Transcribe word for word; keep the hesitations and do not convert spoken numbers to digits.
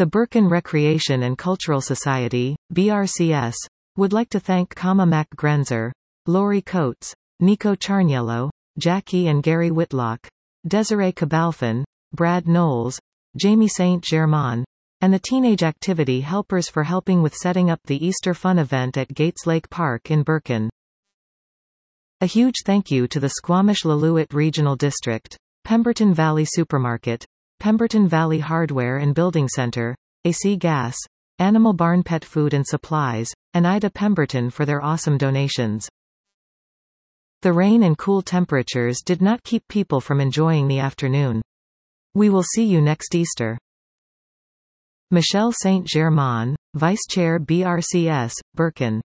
The Birkin Recreation and Cultural Society, B R C S, would like to thank Kama Mac Grenzer, Laurie Coates, Nico Charniello, Jackie and Gary Whitlock, Desiree Cabalfin, Brad Knowles, Jamie Saint Germain, and the Teenage Activity Helpers for helping with setting up the Easter Fun event at Gates Lake Park in Birkin. A huge thank you to the Squamish-Lillooet Regional District, Pemberton Valley Supermarket, Pemberton Valley Hardware and Building Center, A C Gas, Animal Barn Pet Food and Supplies, and Ida Pemberton for their awesome donations. The rain and cool temperatures did not keep people from enjoying the afternoon. We will see you next Easter. Michelle Saint Germain, Vice Chair B R C S, Birkin.